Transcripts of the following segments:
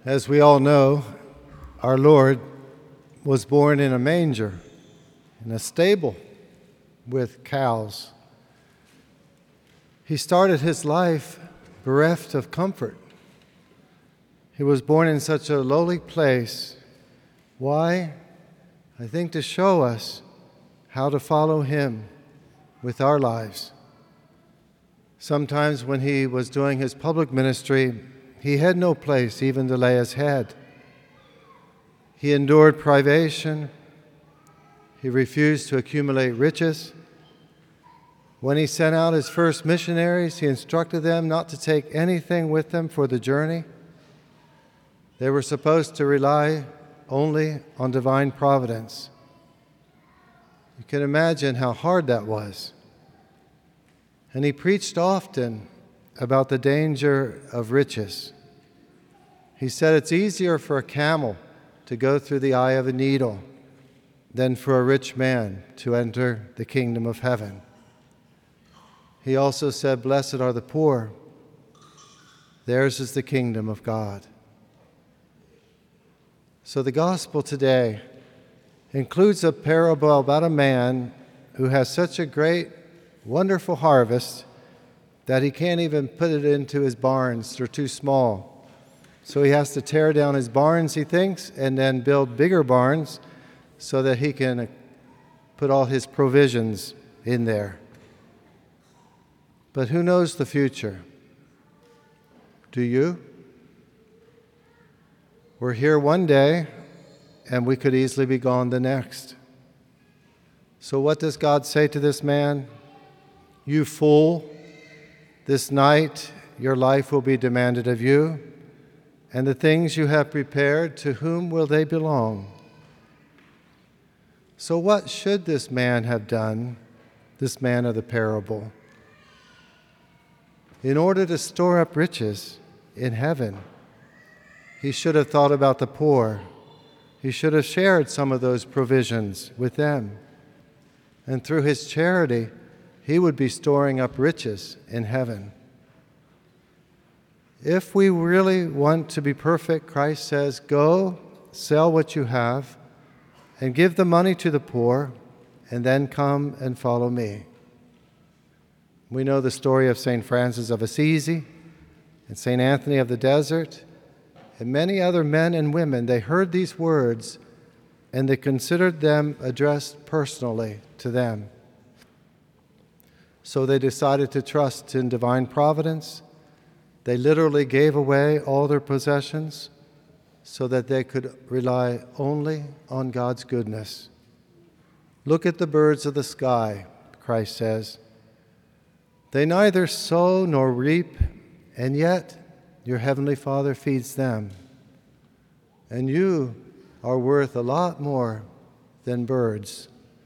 As we all know, our Lord was born in a manger, in a stable with cows. He started his life bereft of comfort. He was born in such a lowly place. Why? I think to show us how to follow him with our lives. Sometimes when he was doing his public ministry, he had no place even to lay his head. He endured privation. He refused to accumulate riches. When he sent out his first missionaries, he instructed them not to take anything with them for the journey. They were supposed to rely only on divine providence. You can imagine how hard that was. And he preached often about the danger of riches. He said it's easier for a camel to go through the eye of a needle than for a rich man to enter the kingdom of heaven. He also said, "Blessed are the poor. Theirs is the kingdom of God." So the gospel today includes a parable about a man who has such a great, wonderful harvest that he can't even put it into his barns. They're too small. So he has to tear down his barns, he thinks, and then build bigger barns so that he can put all his provisions in there. But who knows the future? Do you? We're here one day, and we could easily be gone the next. So what does God say to this man? "You fool, this night your life will be demanded of you, and the things you have prepared, to whom will they belong?" So what should this man have done, this man of the parable? In order to store up riches in heaven, he should have thought about the poor. He should have shared some of those provisions with them. And through his charity, he would be storing up riches in heaven. If we really want to be perfect, Christ says, "Go, sell what you have, and give the money to the poor, and then come and follow me." We know the story of St. Francis of Assisi and St. Anthony of the Desert, and many other men and women. They heard these words, and they considered them addressed personally to them. So they decided to trust in divine providence. They literally gave away all their possessions so that they could rely only on God's goodness. "Look at the birds of the sky," Christ says. "They neither sow nor reap, and yet your heavenly Father feeds them. And you are worth a lot more than birds."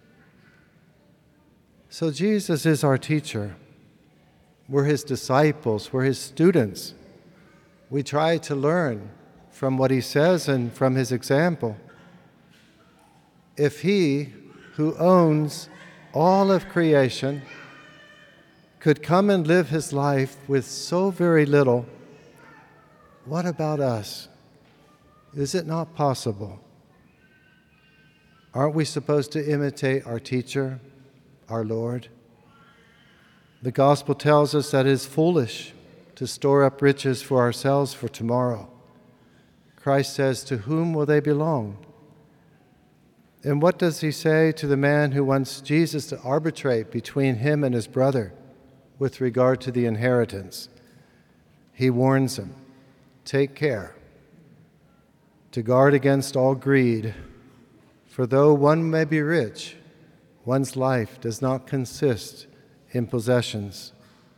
So Jesus is our teacher. We're his disciples. We're his students. We try to learn from what he says and from his example. If he, who owns all of creation, could come and live his life with so very little, what about us? Is it not possible? Aren't we supposed to imitate our teacher, our Lord? The gospel tells us that it is foolish to store up riches for ourselves for tomorrow. Christ says, "To whom will they belong?" And what does he say to the man who wants Jesus to arbitrate between him and his brother with regard to the inheritance? He warns him, "Take care to guard against all greed, for though one may be rich, one's life does not consist in possessions."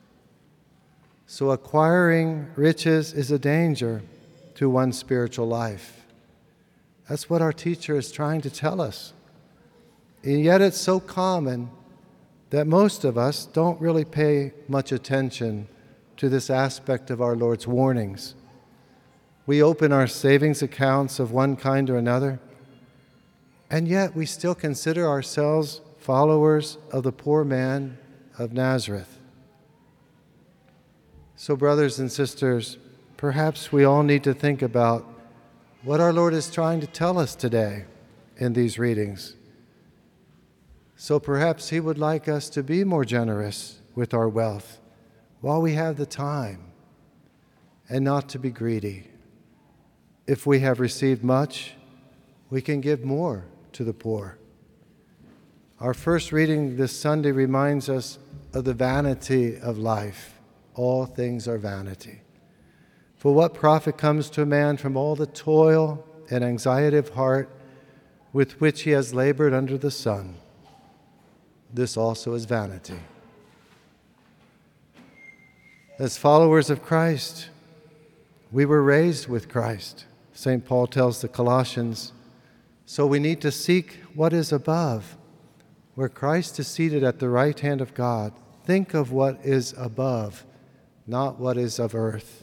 So acquiring riches is a danger to one's spiritual life. That's what our teacher is trying to tell us. And yet it's so common that most of us don't really pay much attention to this aspect of our Lord's warnings. We open our savings accounts of one kind or another, and yet we still consider ourselves followers of the poor man of Nazareth. So, brothers and sisters, perhaps we all need to think about what our Lord is trying to tell us today in these readings. So perhaps He would like us to be more generous with our wealth while we have the time, and not to be greedy. If we have received much, we can give more to the poor. Our first reading this Sunday reminds us of the vanity of life. All things are vanity. For what profit comes to a man from all the toil and anxiety of heart with which he has labored under the sun? This also is vanity. As followers of Christ, we were raised with Christ. St. Paul tells the Colossians, so we need to seek what is above, where Christ is seated at the right hand of God. Think of what is above, not what is of earth.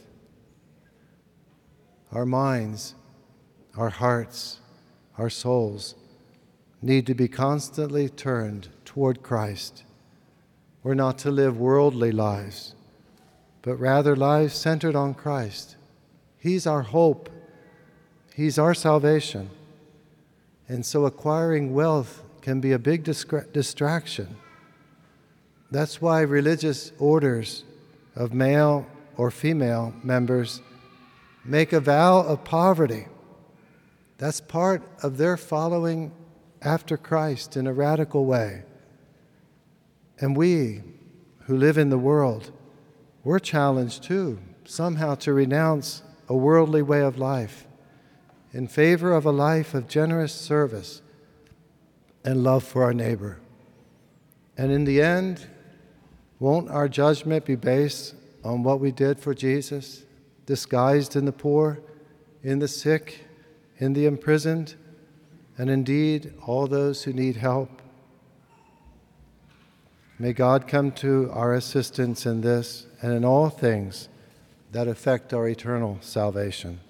Our minds, our hearts, our souls need to be constantly turned toward Christ. We're not to live worldly lives, but rather lives centered on Christ. He's our hope. He's our salvation. And so acquiring wealth can be a big distraction. That's why religious orders of male or female members make a vow of poverty. That's part of their following after Christ in a radical way. And we who live in the world, we're challenged too, somehow to renounce a worldly way of life in favor of a life of generous service and love for our neighbor. And in the end, won't our judgment be based on what we did for Jesus, disguised in the poor, in the sick, in the imprisoned, and indeed all those who need help? May God come to our assistance in this and in all things that affect our eternal salvation.